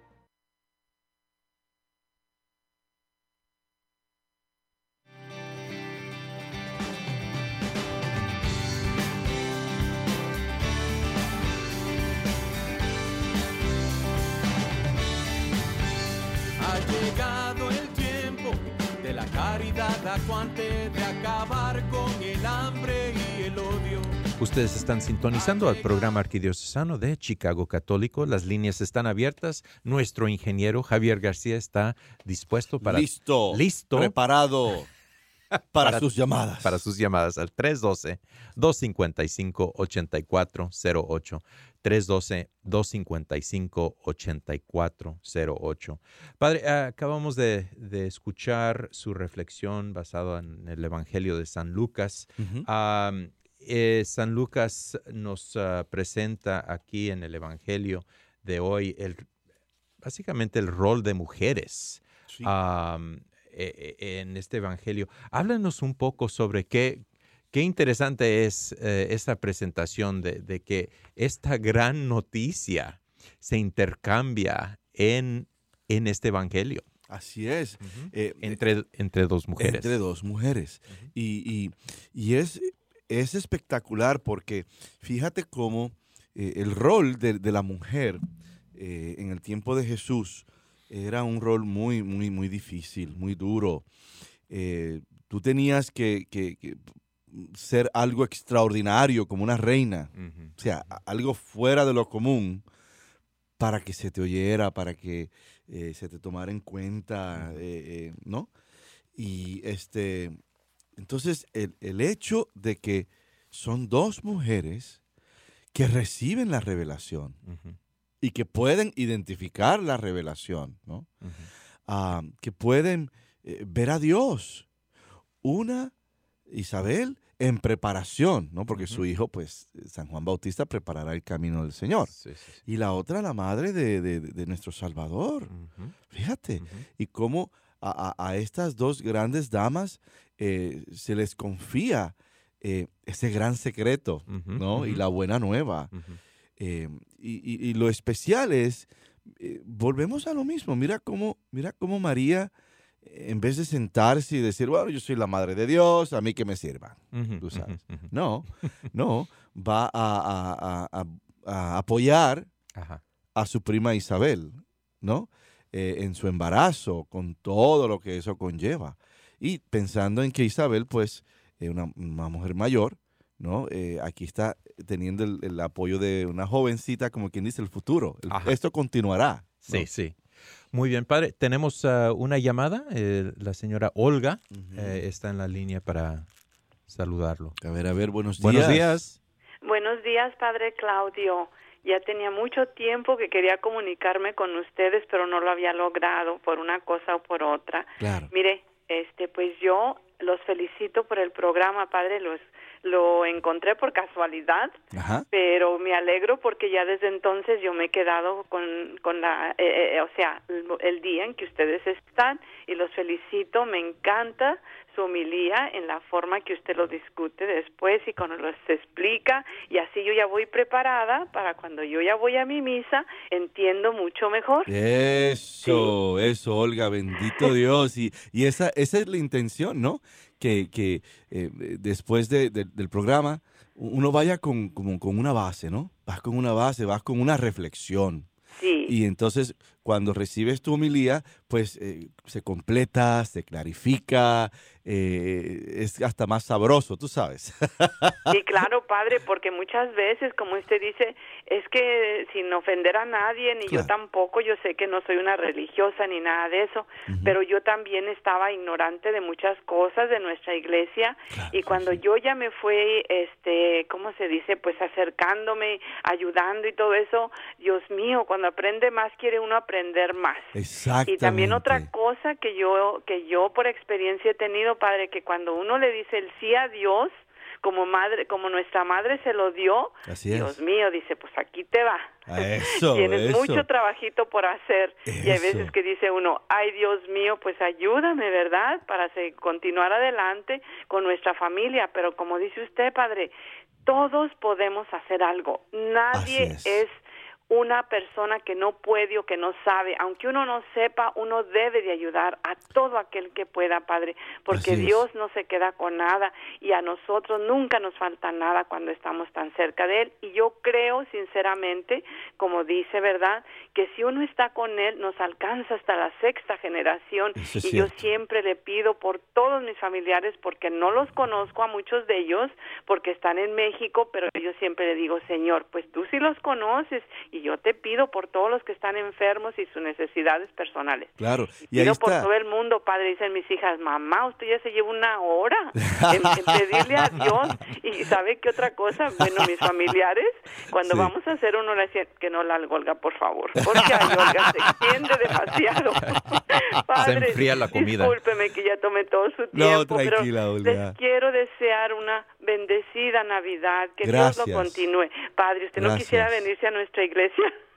Ha llegado el tiempo de la caridad acuante, de acabar con el hambre y el odio. Ustedes están sintonizando al programa arquidiocesano de Chicago Católico. Las líneas están abiertas. Nuestro ingeniero Javier García está dispuesto para... Listo. Preparado para sus llamadas. Para sus llamadas al 312-255-8408. 312-255-8408. Padre, acabamos de escuchar su reflexión basada en el Evangelio de San Lucas. Ujú. San Lucas nos presenta aquí en el Evangelio de hoy básicamente el rol de mujeres Sí. en este Evangelio. Háblanos un poco sobre qué interesante es esta presentación de que esta gran noticia se intercambia en este Evangelio. Así es. Uh-huh. Entre dos mujeres. Entre dos mujeres. Uh-huh. Y es espectacular porque fíjate cómo el rol de la mujer en el tiempo de Jesús era un rol muy, muy, muy difícil, muy duro. Tú tenías que ser algo extraordinario, como una reina. Uh-huh. O sea, algo fuera de lo común para que se te oyera, para que se te tomara en cuenta, ¿no? Y entonces el hecho de que son dos mujeres que reciben la revelación Uh-huh. y que pueden identificar la revelación, ¿no? Uh-huh. Que pueden ver a Dios. Una, Isabel, en preparación, ¿no? Porque Uh-huh. su hijo, pues, San Juan Bautista, preparará el camino del Señor. Sí, sí, sí. Y la otra, la madre de nuestro Salvador. Uh-huh. Fíjate. Uh-huh. Y cómo a estas dos grandes damas se les confía ese gran secreto, Uh-huh. ¿no? Uh-huh. Y la buena nueva. Uh-huh. Y lo especial es, volvemos a lo mismo. Mira cómo María, en vez de sentarse y decir, bueno, yo soy la madre de Dios, a mí que me sirva, Uh-huh. tú sabes. Uh-huh. No, va a apoyar Ajá. a su prima Isabel, ¿no? En su embarazo, con todo lo que eso conlleva. Y pensando en que Isabel, pues, es una mujer mayor, ¿no? Aquí está teniendo el apoyo de una jovencita, como quien dice, el futuro. Ajá. Esto continuará, ¿no? Sí, sí. Muy bien, padre. Tenemos una llamada. La señora Olga está en la línea para saludarlo. A ver, buenos días. Buenos días. Buenos días, Padre Claudio. Ya tenía mucho tiempo que quería comunicarme con ustedes, pero no lo había logrado por una cosa o por otra. Claro. Mire, pues yo los felicito por el programa, Padre. Lo encontré por casualidad, Ajá. pero me alegro porque ya desde entonces yo me he quedado con el día en que ustedes están, y los felicito. Me encanta su homilía en la forma que usted lo discute después y cuando los explica, y así yo ya voy preparada para cuando yo ya voy a mi misa, entiendo mucho mejor. Eso, Olga, bendito Dios. Y esa es la intención, ¿no? Que después del programa uno vaya con una base, ¿no? Vas con una base, vas con una reflexión. Sí. Y entonces cuando recibes tu homilía, pues se completa, se clarifica, es hasta más sabroso, tú sabes. Sí, claro, padre, porque muchas veces, como usted dice, es que sin ofender a nadie, ni yo tampoco, yo sé que no soy una religiosa ni nada de eso, pero yo también estaba ignorante de muchas cosas de nuestra iglesia, y cuando yo ya me fui, ¿cómo se dice? Pues acercándome, ayudando y todo eso, Dios mío, cuando aprende más, quiere uno aprender más. Exactamente. Y también otra cosa que yo por experiencia he tenido, padre, que cuando uno le dice el sí a Dios, como madre, como nuestra madre se lo dio, Dios mío, dice, pues aquí te va. Tienes mucho trabajito por hacer. Y hay veces que dice uno, ay Dios mío, pues ayúdame, ¿verdad? Para continuar adelante con nuestra familia. Pero como dice usted, padre, todos podemos hacer algo. Nadie es una persona que no puede o que no sabe. Aunque uno no sepa, uno debe de ayudar a todo aquel que pueda, padre, porque Dios no se queda con nada, y a nosotros nunca nos falta nada cuando estamos tan cerca de Él. Y yo creo sinceramente, como dice, ¿verdad?, que si uno está con Él, nos alcanza hasta la 6ª generación. Y yo siempre le pido por todos mis familiares, porque no los conozco a muchos de ellos, porque están en México, pero yo siempre le digo, Señor, pues tú sí los conoces, y yo te pido por todos los que están enfermos y sus necesidades personales. Claro. Y pido por todo el mundo, padre. Dicen mis hijas, mamá, usted ya se lleva 1 hora en pedirle a Dios. Y ¿sabe qué otra cosa? Bueno, mis familiares, cuando vamos a hacer una oración, que no la haga Olga, por favor, porque ay, Olga se extiende demasiado. Padre, se enfría la comida. Discúlpeme que ya tomé todo su tiempo, no, tranquila, pero Olga. les quiero desear una bendecida Navidad, que Dios lo continúe. Padre, ¿usted no quisiera venirse a nuestra iglesia?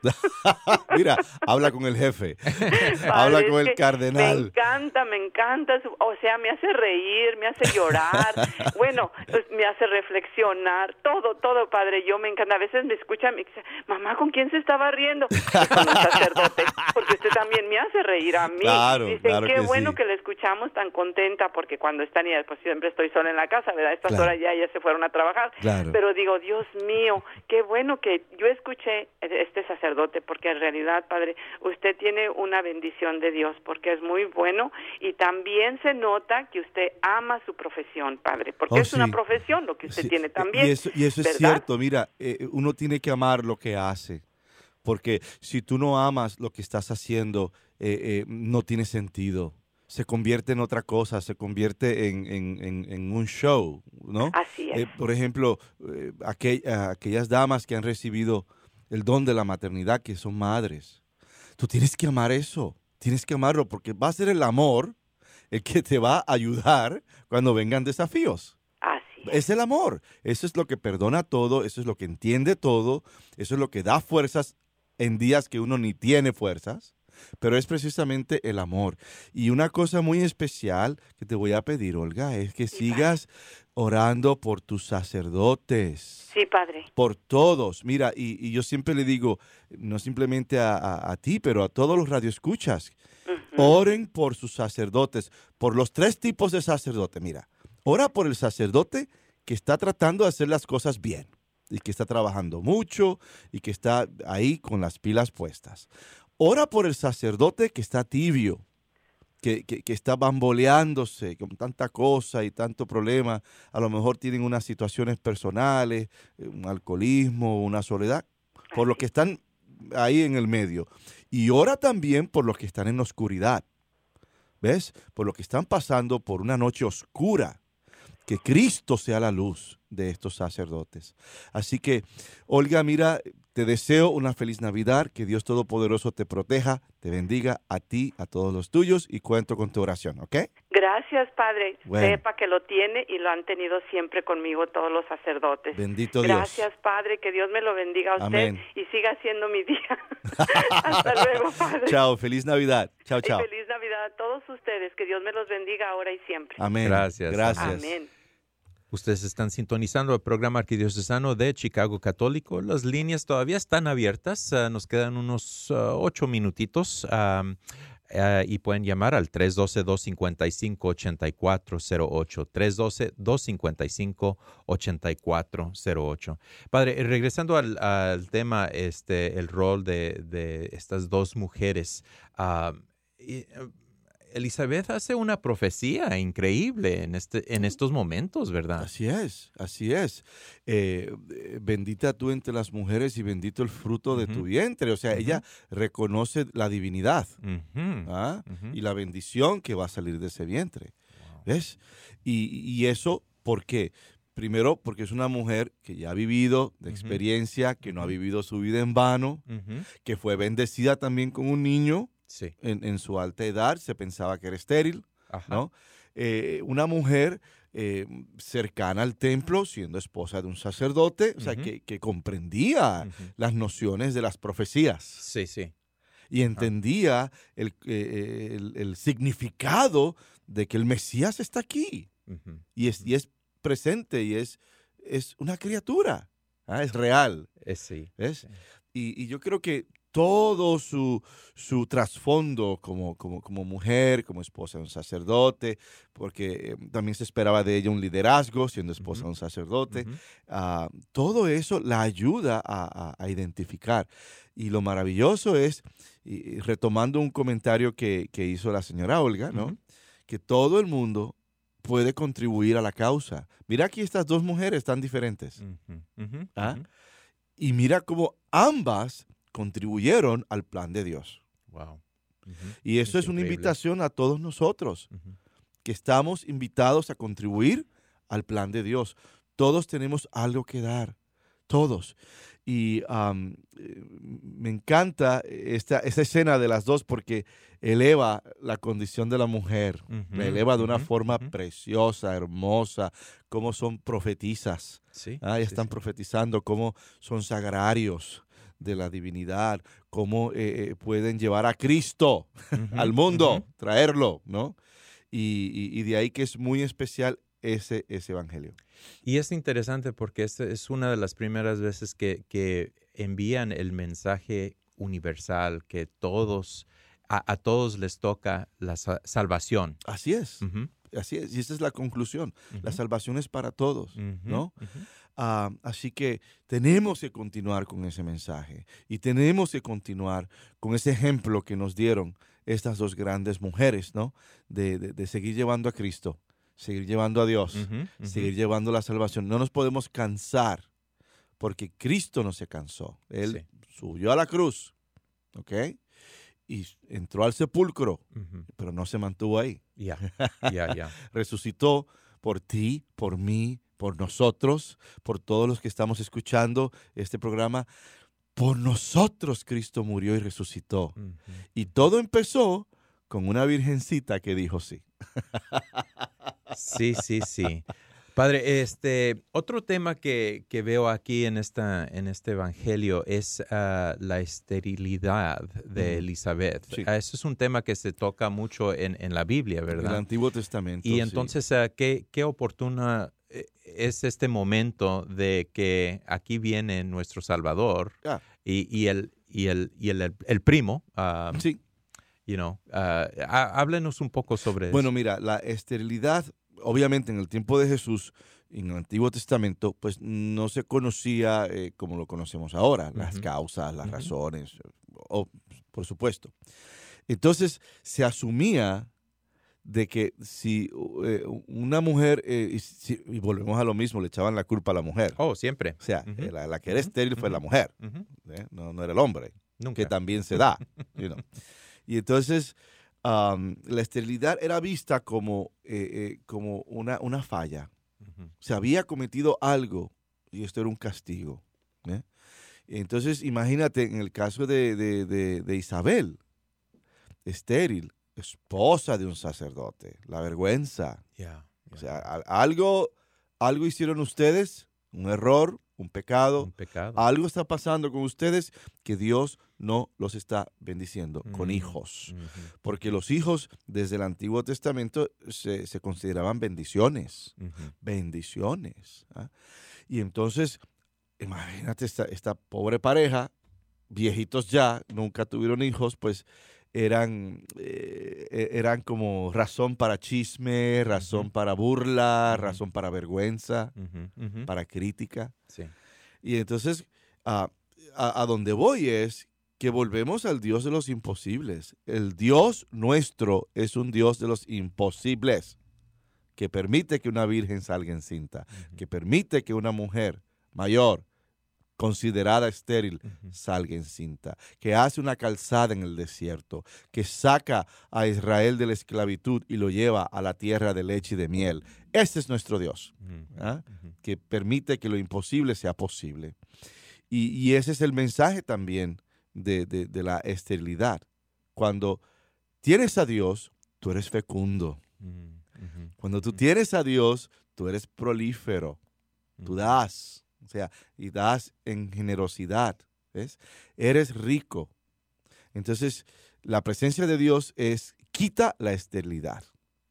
Mira, habla con el jefe, habla con el cardenal. Me encanta, o sea, me hace reír, me hace llorar, bueno, pues me hace reflexionar, todo, padre, yo me encanta. A veces me escucha, me dice, mamá, ¿con quién se estaba riendo? Con un sacerdote, porque usted también me hace reír a mí. Dicen, qué bueno que le escuchamos tan contenta, porque cuando están, y pues siempre estoy sola en la casa, ¿verdad? Estas horas ya se fueron a trabajar, pero digo, Dios mío, qué bueno que yo escuché este sacerdote, porque en realidad, padre, usted tiene una bendición de Dios, porque es muy bueno, y también se nota que usted ama su profesión, padre, porque es una profesión lo que usted tiene también. Y eso es cierto, mira, uno tiene que amar lo que hace, porque si tú no amas lo que estás haciendo, no tiene sentido. Se convierte en otra cosa, se convierte en un show, ¿no? Así es. Por ejemplo, aquellas damas que han recibido el don de la maternidad, que son madres. Tú tienes que amar eso, tienes que amarlo, porque va a ser el amor el que te va a ayudar cuando vengan desafíos. Así es el amor, eso es lo que perdona todo, eso es lo que entiende todo, eso es lo que da fuerzas en días que uno ni tiene fuerzas, pero es precisamente el amor. Y una cosa muy especial que te voy a pedir, Olga, es que sigas orando por tus sacerdotes. Sí, padre. Por todos. Mira, y yo siempre le digo, no simplemente a ti, pero a todos los radioescuchas, oren por sus sacerdotes, por los 3 tipos de sacerdote. Mira, ora por el sacerdote que está tratando de hacer las cosas bien y que está trabajando mucho y que está ahí con las pilas puestas. Ora por el sacerdote que está tibio, que está bamboleándose con tanta cosa y tanto problema. A lo mejor tienen unas situaciones personales, un alcoholismo, una soledad, por los que están ahí en el medio. Y ora también por los que están en la oscuridad, ¿ves? Por los que están pasando por una noche oscura. Que Cristo sea la luz de estos sacerdotes. Así que, Olga, mira, te deseo una feliz Navidad, que Dios Todopoderoso te proteja, te bendiga a ti, a todos los tuyos, y cuento con tu oración, ¿ok? Gracias, Padre. Bueno. Sepa que lo tiene y lo han tenido siempre conmigo todos los sacerdotes. Bendito Dios. Gracias, Padre, que Dios me lo bendiga a usted. Amén. Y siga siendo mi día. Hasta luego, Padre. Chao, feliz Navidad. Chao, chao. Y feliz Navidad a todos ustedes, que Dios me los bendiga ahora y siempre. Amén. Gracias. Amén. Ustedes están sintonizando el programa arquidiocesano de Chicago Católico. Las líneas todavía están abiertas. Nos quedan unos 8 minutitos. y pueden llamar al 312-255-8408, 312-255-8408. Padre, regresando al tema, el rol de estas dos mujeres, Elizabeth hace una profecía increíble en estos momentos, ¿verdad? Así es, así es. Bendita tú entre las mujeres y bendito el fruto de tu vientre. O sea, ella reconoce la divinidad y la bendición que va a salir de ese vientre. Wow. ¿Ves? Y eso, ¿por qué? Primero, porque es una mujer que ya ha vivido de experiencia, que no ha vivido su vida en vano, que fue bendecida también con un niño. Sí. En su alta edad se pensaba que era estéril, ¿no? Una mujer cercana al templo, siendo esposa de un sacerdote, o sea, que comprendía las nociones de las profecías. Sí, sí. Y entendía el significado de que el Mesías está aquí. Y es presente y es una criatura, es real. Sí. ¿Ves? Sí. Y yo creo que todo su trasfondo como mujer, como esposa de un sacerdote, porque también se esperaba de ella un liderazgo siendo esposa de un sacerdote, todo eso la ayuda a identificar. Y lo maravilloso es, y retomando un comentario que hizo la señora Olga, ¿no? Que todo el mundo puede contribuir a la causa. Mira aquí estas dos mujeres tan diferentes. Y mira cómo ambas contribuyeron al plan de Dios. Wow. Y eso es una invitación a todos nosotros, que estamos invitados a contribuir al plan de Dios. Todos tenemos algo que dar, todos. Y me encanta esta escena de las dos porque eleva la condición de la mujer, la eleva de una forma preciosa, hermosa, cómo son profetizas. Sí, están profetizando, cómo son sagrarios de la divinidad, cómo pueden llevar a Cristo al mundo, traerlo, ¿no? Y de ahí que es muy especial ese evangelio. Y es interesante porque es una de las primeras veces que envían el mensaje universal, que a todos les toca la salvación. Así es. Así es, y esa es la conclusión. La salvación es para todos, ¿no? Así que tenemos que continuar con ese mensaje y tenemos que continuar con ese ejemplo que nos dieron estas dos grandes mujeres, ¿no? De seguir llevando a Cristo, seguir llevando a Dios, seguir llevando la salvación. No nos podemos cansar porque Cristo no se cansó. Él subió a la cruz, ¿ok? Y entró al sepulcro, pero no se mantuvo ahí. Resucitó por ti, por mí, por nosotros, por todos los que estamos escuchando este programa. Por nosotros Cristo murió y resucitó. Y todo empezó con una virgencita que dijo sí. Sí. Padre, otro tema que veo aquí en este evangelio es la esterilidad de Elizabeth. Sí. Eso es un tema que se toca mucho en la Biblia, ¿verdad? En el Antiguo Testamento. Y entonces, ¿qué oportuna es este momento de que aquí viene nuestro Salvador y el primo? Sí. Háblenos un poco sobre eso. Bueno, mira, la esterilidad, obviamente en el tiempo de Jesús, en el Antiguo Testamento, pues no se conocía como lo conocemos ahora, las causas, las razones, por supuesto. Entonces se asumía de que si una mujer, y volvemos a lo mismo, le echaban la culpa a la mujer. Oh, siempre. O sea, la que era estéril fue la mujer, no era el hombre, Nunca. que también se da. Y entonces la esterilidad era vista como una falla. Se había cometido algo y esto era un castigo. Entonces, imagínate en el caso de Isabel, estéril, esposa de un sacerdote, la vergüenza. O sea, algo hicieron ustedes, un error, un pecado. Algo está pasando con ustedes que Dios no los está bendiciendo con hijos. Porque los hijos desde el Antiguo Testamento se consideraban bendiciones. Bendiciones. Y entonces, imagínate esta pobre pareja, viejitos ya, nunca tuvieron hijos, pues eran como razón para chisme, razón para burla, razón para vergüenza, para crítica. Sí. Y entonces, a donde voy es que volvemos al Dios de los imposibles. El Dios nuestro es un Dios de los imposibles, que permite que una virgen salga encinta, que permite que una mujer mayor, considerada estéril, salga encinta, que hace una calzada en el desierto, que saca a Israel de la esclavitud y lo lleva a la tierra de leche y de miel. Ese es nuestro Dios, que permite que lo imposible sea posible. Y ese es el mensaje también de la esterilidad. Cuando tienes a Dios, tú eres fecundo. Cuando tú tienes a Dios, tú eres prolífero. Tú das. O sea, y das en generosidad, ¿ves? Eres rico. Entonces, la presencia de Dios quita la esterilidad.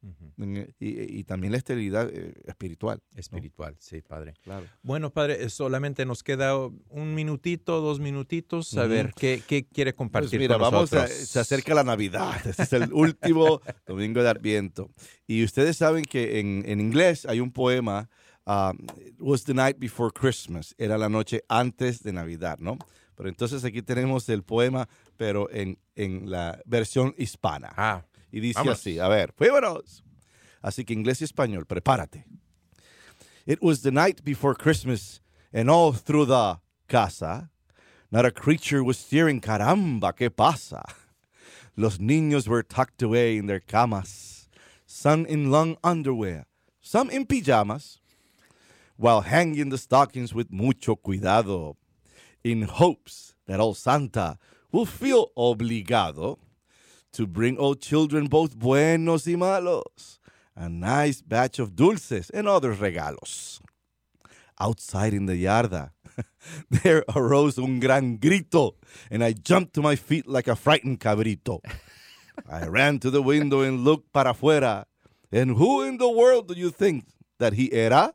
Y también la esterilidad espiritual. Espiritual, ¿no? Sí, Padre. Claro. Bueno, Padre, solamente nos queda un minutito, 2 minutitos. A ver, ¿qué quiere compartir pues mira, con nosotros? Se acerca la Navidad. Este es el último domingo de Adviento. Y ustedes saben que en inglés hay un poema, It was the night before Christmas. Era la noche antes de Navidad, ¿no? Pero entonces aquí tenemos el poema, pero en la versión hispana. Y dice así, a ver, fuémonos. Así que inglés y español, prepárate. It was the night before Christmas, and all through the casa, not a creature was stirring. Caramba, ¿qué pasa? Los niños were tucked away in their camas, some in long underwear, some in pajamas, while hanging the stockings with mucho cuidado, in hopes that old Santa will feel obligado to bring all children, both buenos y malos, a nice batch of dulces and other regalos. Outside in the yarda, there arose un gran grito, and I jumped to my feet like a frightened cabrito. I ran to the window and looked para afuera, and who in the world do you think that he era?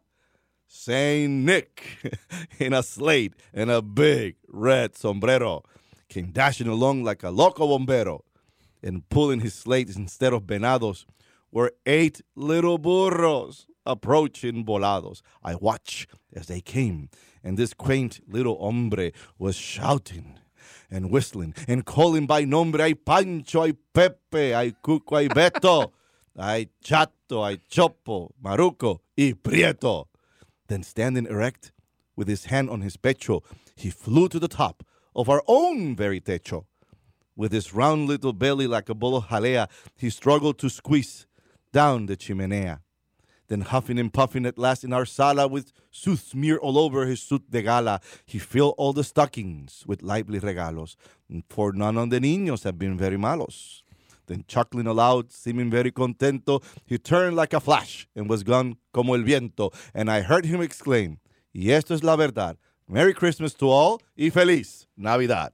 Saint Nick, in a slate and a big red sombrero, came dashing along like a loco bombero, and pulling his slate instead of venados were 8 little burros approaching volados. I watched as they came, and this quaint little hombre was shouting and whistling and calling by nombre, ay Pancho, ay Pepe, ay Cuco, ay Beto, ay Chato, ay Chopo, Maruco, y Prieto. Then standing erect, with his hand on his pecho, he flew to the top of our own very techo. With his round little belly like a bowl of jalea, he struggled to squeeze down the chimenea. Then huffing and puffing at last in our sala, with sooth smeared all over his suit de gala, he filled all the stockings with lively regalos, for none of the niños have been very malos. Then chuckling aloud, seeming very contento, he turned like a flash and was gone como el viento. And I heard him exclaim, y esto es la verdad, Merry Christmas to all y Feliz Navidad.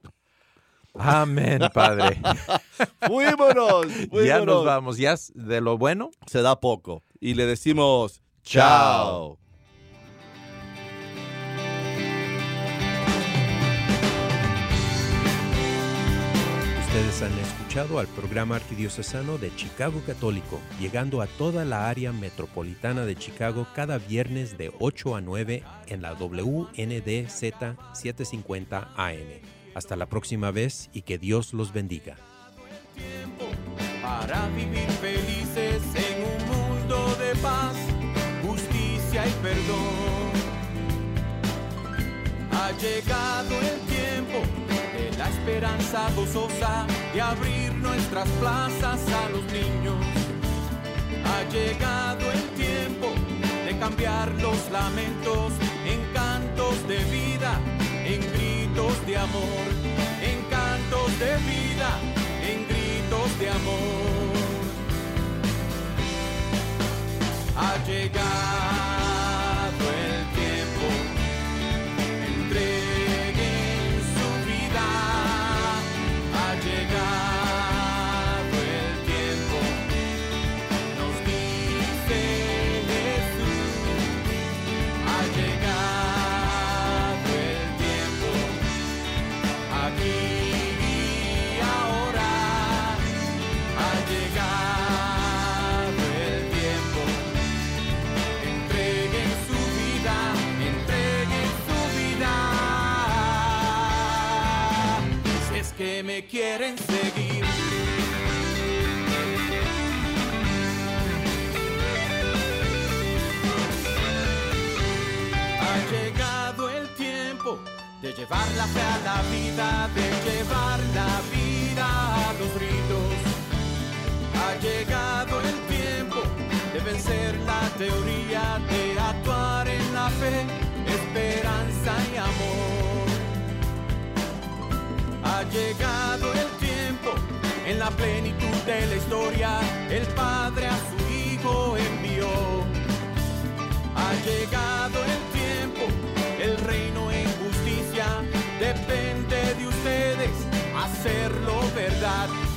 Amén, Padre. Fuímonos. Ya nos vamos. Ya de lo bueno se da poco. Y le decimos chao. Ustedes han escuchado al programa arquidiocesano de Chicago Católico, llegando a toda la área metropolitana de Chicago cada viernes de 8 a 9 en la WNDZ 750 AM. Hasta la próxima vez y que Dios los bendiga. Para vivir felices en un mundo de paz, justicia y perdón. Ha llegado el tiempo de la esperanza gozosa de abrir nuestras plazas a los niños. Ha llegado el tiempo de cambiar los lamentos en cantos de vida, en gritos de amor, en cantos de vida, en gritos de amor. Ha llegado el tiempo, entreguen su vida. Ha llegado el tiempo, nos dice Jesús. Ha llegado el tiempo, aquí y ahora. la fe a la vida, de llevar la vida a los ritos. Ha llegado el tiempo de vencer la teoría, de actuar en la fe, esperanza y amor. Ha llegado el tiempo, en la plenitud de la historia, el Padre a su Hijo envió. Ha llegado el tiempo, el reino en justicia, depende de ustedes hacerlo verdad.